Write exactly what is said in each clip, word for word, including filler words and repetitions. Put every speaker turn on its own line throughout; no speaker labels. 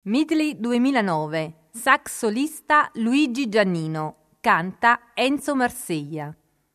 Midley duemilanove, sax solista Luigi Giannino, canta Enzo Marseglia.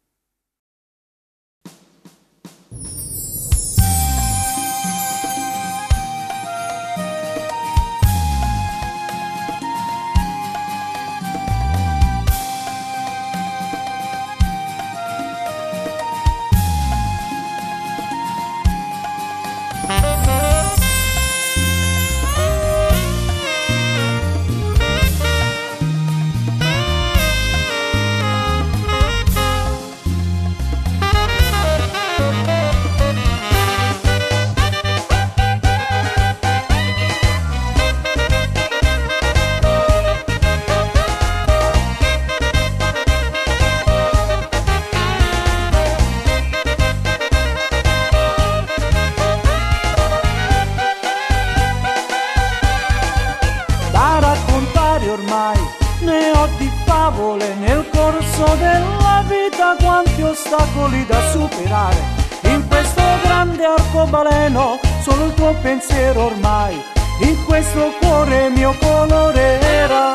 Ormai ne ho di favole nel corso della vita, quanti ostacoli da superare in questo grande arcobaleno, solo il tuo pensiero ormai in questo cuore mio coloreerà.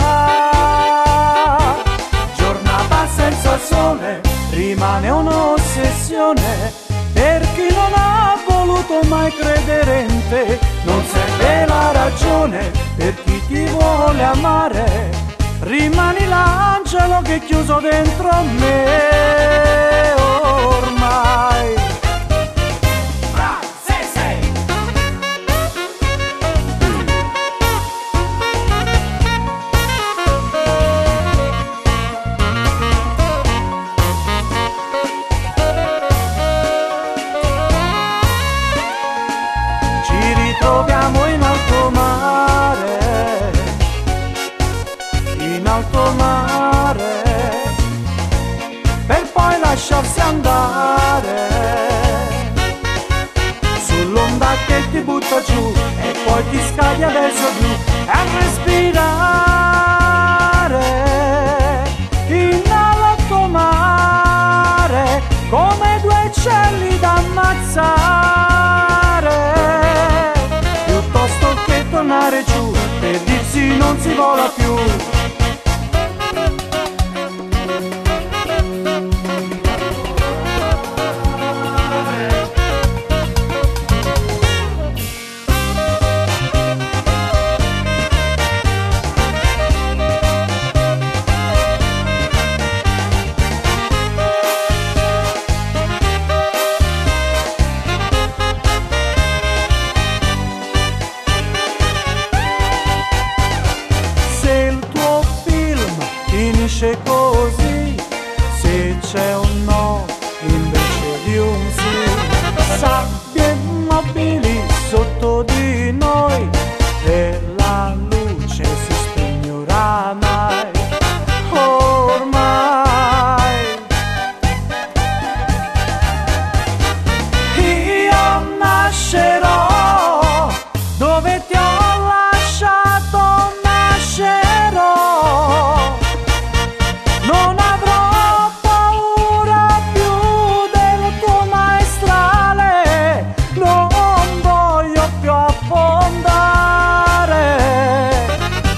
Giornata senza sole rimane un'ossessione per chi non ha voluto mai credere in te, non serve la ragione per chi ti vuole amare, rimani l'angelo che è chiuso dentro me ormai. Bra, sei, sei. Ci ritroviamo in alto mare, in alto mare, per poi lasciarsi andare sull'onda che ti butta giù e poi ti scaglia verso blu a respirare in alto mare come due uccelli da ammazzare, piuttosto che tornare giù per dirsi non si vola più. Finisce così, se c'è un no invece di un sì, sabbie immobili sotto di noi e la luce si spegne oramai, ormai. Io nascerò dove ti ho lasciato, nascerò. Non avrò paura più del tuo maestrale, non voglio più affondare.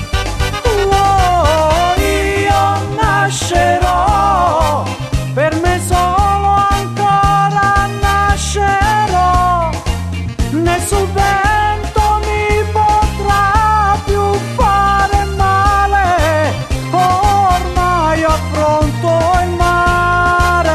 Oh, io nascerò, per me solo ancora nascerò, nessun vento mi potrà più fare male, ormai affronto il mare.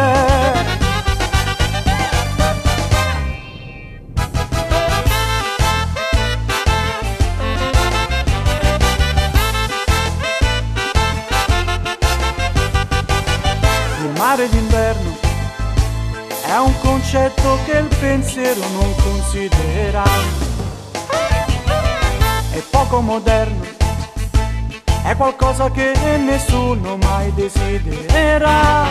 Il mare d'inverno è un concetto che il pensiero non considera, è poco moderno, è qualcosa che nessuno mai desidererà.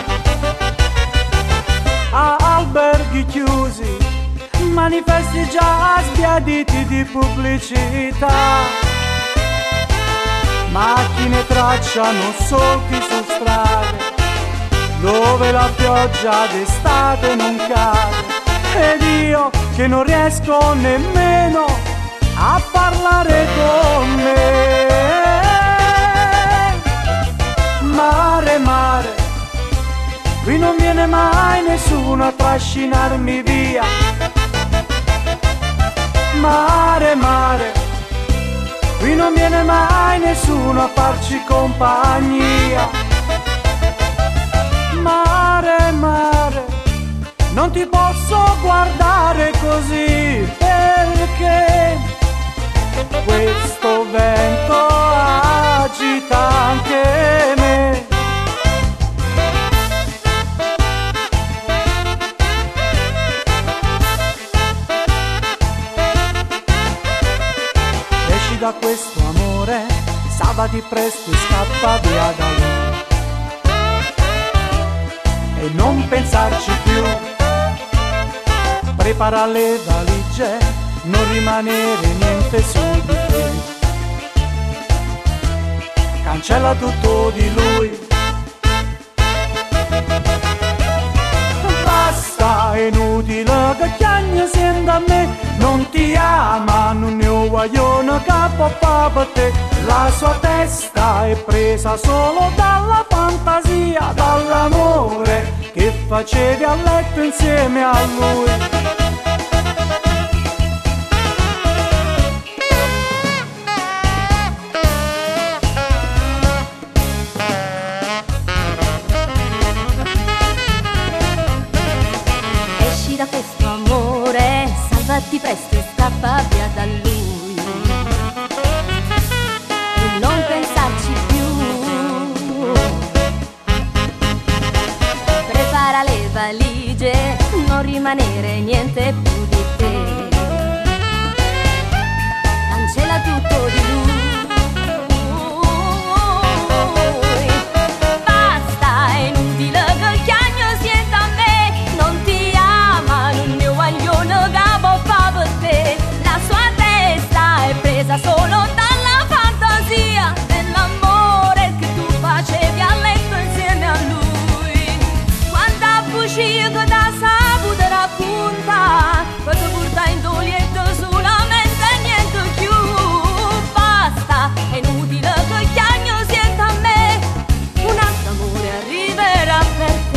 A alberghi chiusi, manifesti già sbiaditi di pubblicità, macchine tracciano solchi su strade dove la pioggia d'estate non cade, ed io che non riesco nemmeno a parlare con me. qualcuno a trascinarmi via. Mare, mare, qui non viene mai nessuno a farci compagnia. Mare, mare, non ti posso guardare così perché questo vento agita anche me. Esci da questo amore, salvati presto e scappa via da lui. E non pensarci più, prepara le valigie, non rimanere niente su di te. Cancella tutto di lui. Basta, è inutile che chiagni senta a me. Non ti ama, non ne vogliono capo per te. La sua testa è presa solo dalla fantasia, dall'amore che facevi a letto insieme a lui.
Esci da questo amore, salvati presto e scappa via da lui. E non pensarci più, prepara le valigie, non rimanere niente più di te. Cancella tutto di lui. Basta, è inutile che chiagno sienta a me. Non ti ama, non ne vogliono capo per te. La sua testa è presa solo dalla fantasia dell'amore che tu facevi a letto insieme a lui. Quanta bugia che da saputo racconta, che ti porta in dolietto solamente e niente più. Basta, è inutile che chiagno sienta a me. Un altro amore arriverà per te.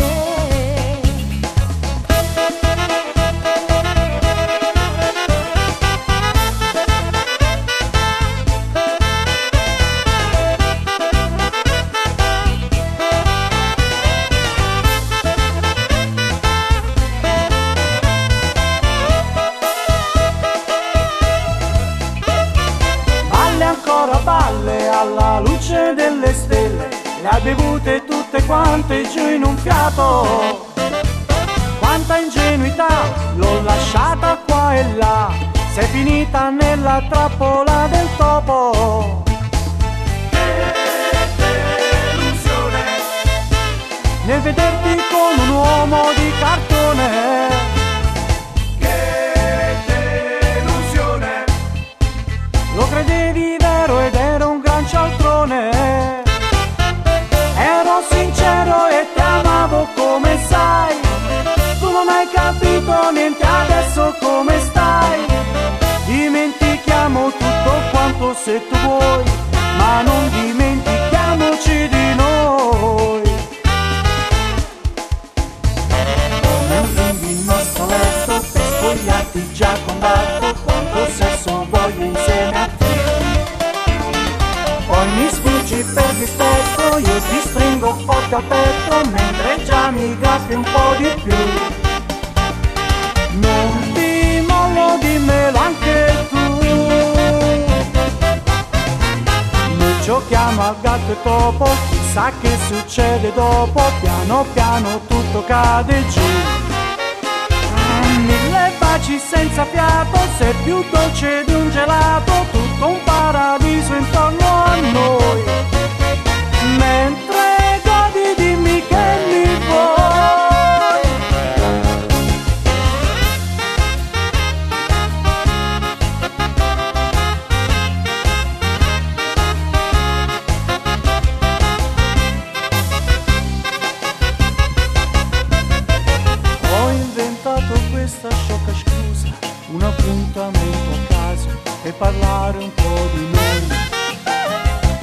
Balle ancora, balle alla luce delle stelle, le ha bevute tutte quante giù in un fiato. Quanta ingenuità, l'ho lasciata qua e là, sei finita nella trappola del topo. Che delusione, nel vederti con un uomo di cartone. Che delusione, lo credevi vero ed era un gran cialtrone. Ero sincero e ti amavo come sai. Tu non hai capito niente, adesso come stai? Dimentichiamo tutto quanto se tu vuoi, ma non dimentichiamoci di noi. Come un ring il nostro letto, per spogliarti già combatto, quanto sesso voglio insieme a te. Poi mi sfuggi per dispetto, io ti stringo forte al petto, mentre già mi graffi un po' di più. Non ti mollo, dimmelo anche tu. Noi giochiamo al gatto e topo, chissà che succede dopo, piano piano tutto cade giù. Mille baci senza fiato, sei più dolce di un gelato, tutto un paradiso intorno a noi. Mentre godi dimmi che mi vuoi. Ho inventato questa sciocca scusa, un appuntamento a caso e parlare un po' di noi.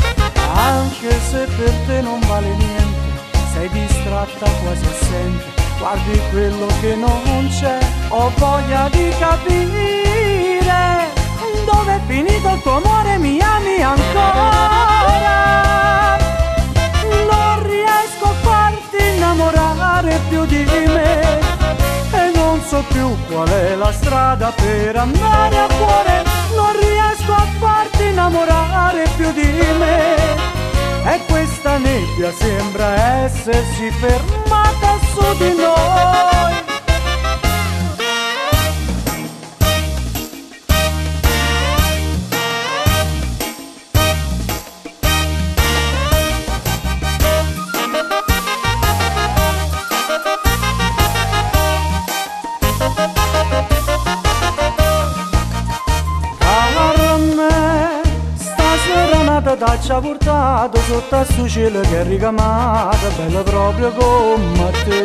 Anche se per te non vale niente, sei distratta quasi assente, guardi quello che non c'è, ho voglia di capire dove è finito il tuo amore, mi ami ancora. Non riesco a farti innamorare più di me e non so più qual è la strada per andare a cuore. Non riesco a farti innamorare più di me e questa nebbia sembra essersi fermata su di noi. Ci ha portato sotto a sto cielo che è ricamato, bella proprio come te.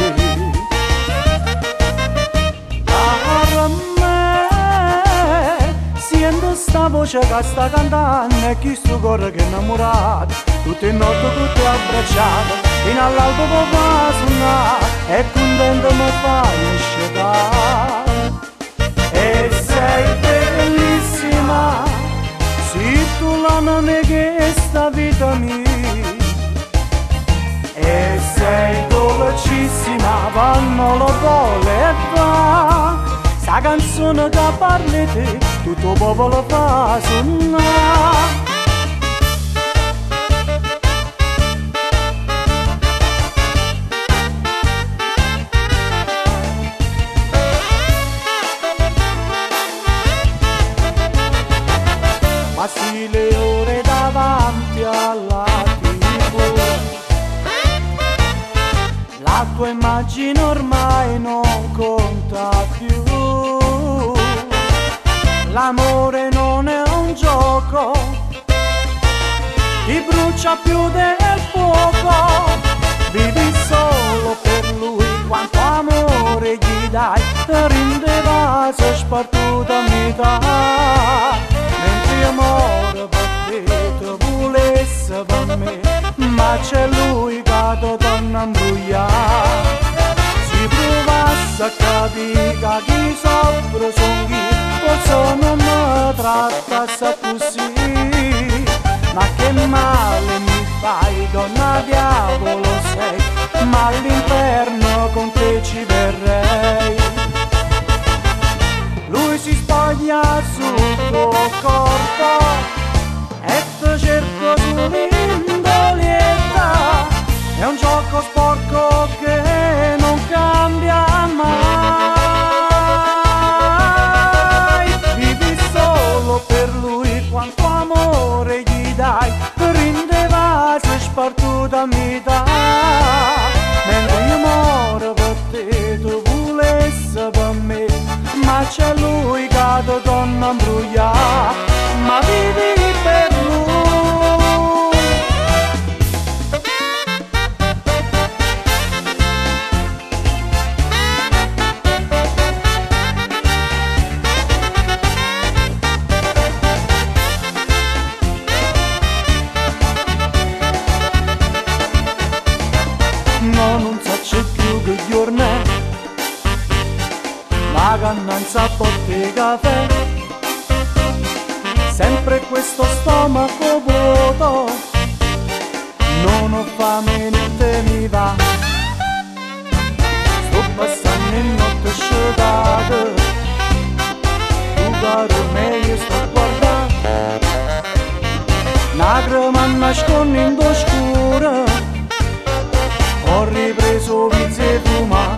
Cara me, sento sta voce che sta cantando e chi sto cuore che è innamorato, tutte notte tutte abbracciate, fino all'albo può suonare e contento mi fai scetare. E sei bellissima, si tu la non è che sta vita mia, e sei dolcissima quando lo vuole fa, sta canzone che parli te tutto il popolo fa suonare. Passi le ore davanti alla tivù, la tua immagine ormai non conta più. L'amore non è un gioco, ti brucia più del fuoco. Vivi solo per lui, quanto amore gli dai, rinde vaso spartuto a metà. Mentre amore per te tu volesse per me, ma c'è lui che ti torna a imbrugliare. Si provasse a capire che chi soffre son chi, forse non mi trattasse così. Ma che male mi fai, donna diavolo sei, ma all'inferno con te ci verrei. Lui si spoglia sul tuo corpo e ti cerco sull'indolietta. È un gioco sporco che non cambia mai. Vivi solo per lui, quanto amore gli dai, rinde vaso spartuto a metà. Mentre io muoro per te tu volesse per me, ma c'è lui che ti torna a imbrugliare, ma vivi per lui. No, non so più che giorno è, la cannanza a botte caffè, sempre questo stomaco vuoto, non ho fame niente mi va. Sto passando in notte asciugata, tu caro me io sto guardando, una crema nasconde in oscura, ho ripreso vizio e fuma.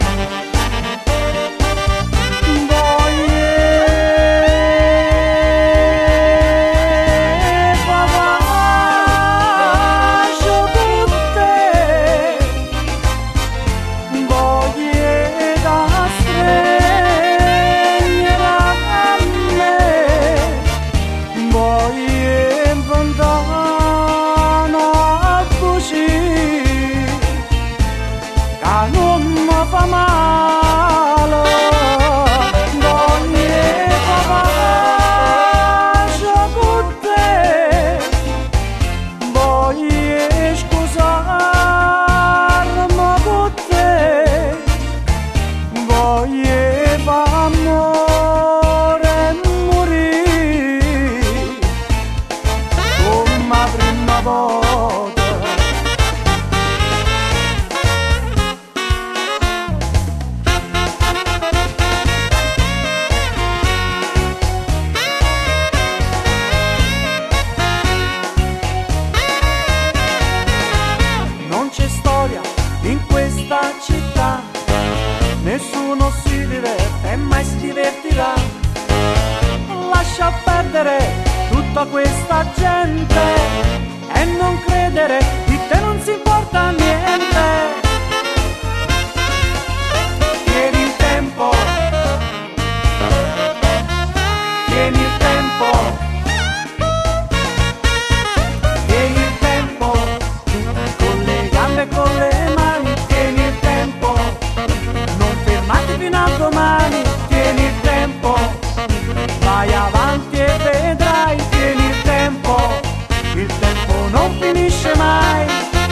questa gente e non credere, di te non si importa niente. Tieni il tempo, tieni il tempo, tieni il tempo, con le gambe e con le mani, tieni il tempo, non fermati fino a domani, tieni il tempo, vai avanti e vedrai, tieni il tempo, il tempo non finisce mai.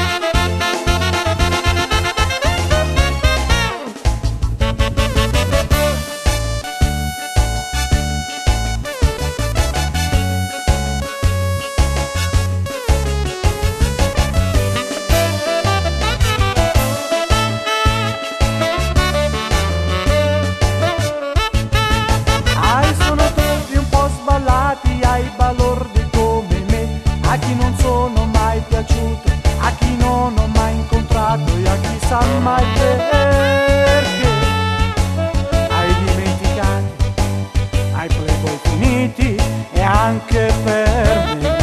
Ai balordi come me, a chi non sono mai piaciuto, a chi non ho mai incontrato e a chi sa mai perché. Ai dimenticati, ai playboy finiti e anche per me.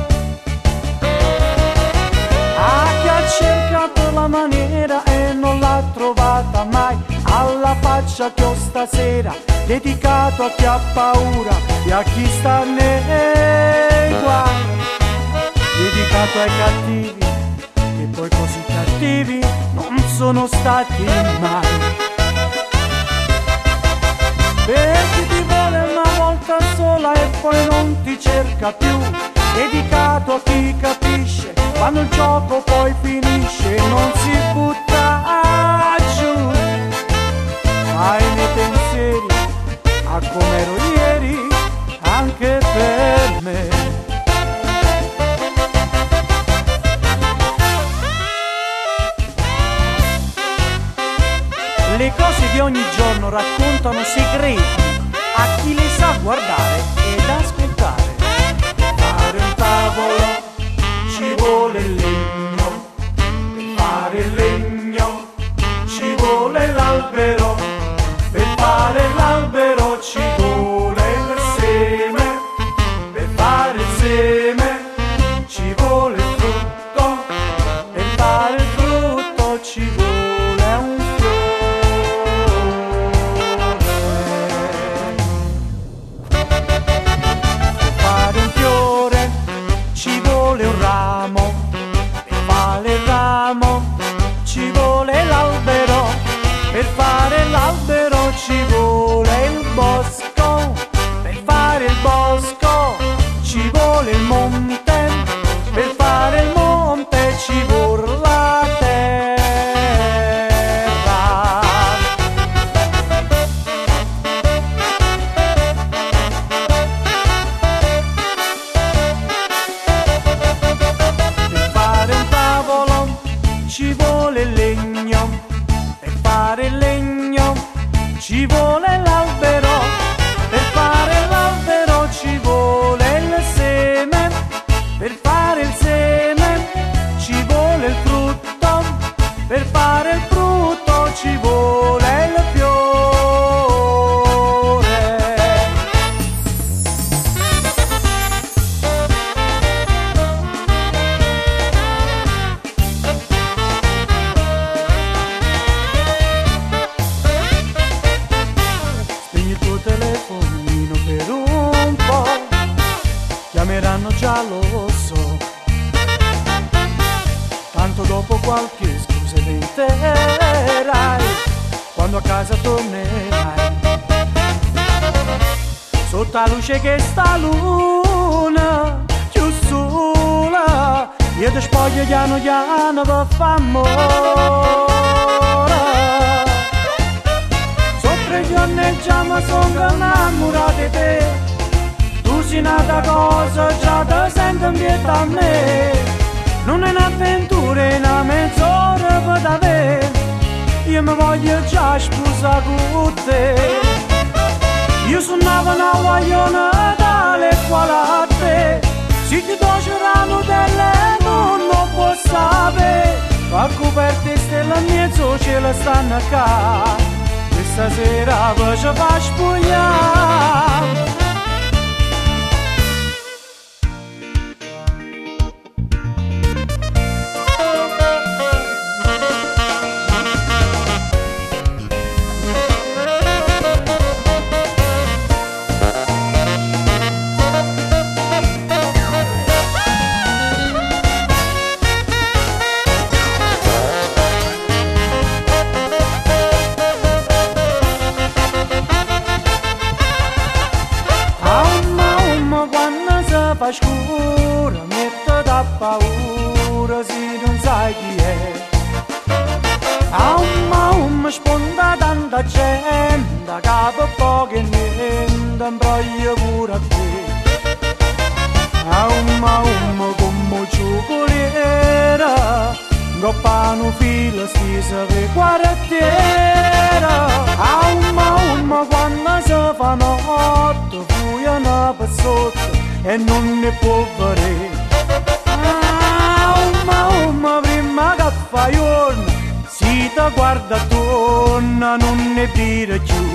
A chi ha cercato la maniera e non l'ha trovata mai, alla faccia che ho stasera, dedicato a chi ha paura e a chi sta nei guai, dedicato ai cattivi, che poi così cattivi non sono stati mai. Per chi ti vuole una volta sola e poi non ti cerca più, dedicato a chi capisce quando il gioco poi finisce e non si butta giù. Ai miei pensieri, a come ero ieri, anche per me. Le cose di ogni giorno raccontano segreti a chi le sa guardare ed ascoltare. Fare un tavolo ci vuole il legno, per fare il legno ci vuole l'albero, per fare l'albero ci vuole il seme, per fare il seme ci vuole il frutto, per fare il frutto ci vuole un fiore, per fare un fiore ci vuole un ramo, per fare il ramo ci vuole l'albero, per fare l'albero ci vuole il bosco, per fare il bosco ci vuole il monte, per fare il monte ci vuole la terra. Per fare un tavolo ci vuole il legno, per fare il legno ci vuole l'albero, per fare l'albero ci vuole il seme, per fare il seme ci vuole il frutto, per fare il frutto ci vuole il fiore. Spegni il tuo telefonino per un po', chiameranno già lo so, tanto dopo qualche scusa inventerai, quando a casa tornerai, sotto la luce che sta luna più sola, io ti spoglio piano piano per far amore. Tre giorni e già mi sono innamorato di te, tu sei nata cosa già ti sento in pietà a me, non è un'avventura, è una mezz'ora per davvero, io mi voglio già sposare con te, io sono nata una voglio Natale quale a te, se ti toceranno delle non lo può sapere, a coperte stelle mezzo cielo stanno qua. Stasera poi ci fa spogliare. se fa scura, mette da paura se non sai chi è. Aumma, umma, sponda tanta gente, capo poco e niente, imbroglia pure a te. Aumma, umma, come cioccolera, goppano filo stisa per quartiera. Aumma, umma, quando si fa notte, fuoiano per sotto e non ne può vedere. Aumma, umma, prima che fa giorno, si ti guarda attorno, non ne dire più.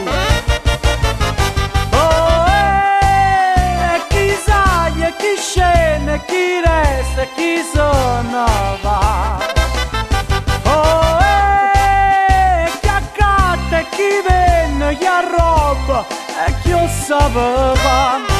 Oh, eh, chi sa, e chi scende, chi resta, e chi se ne va. Oh, eh, chi accatta, e chi venne, chi arroba, e chi lo sapeva.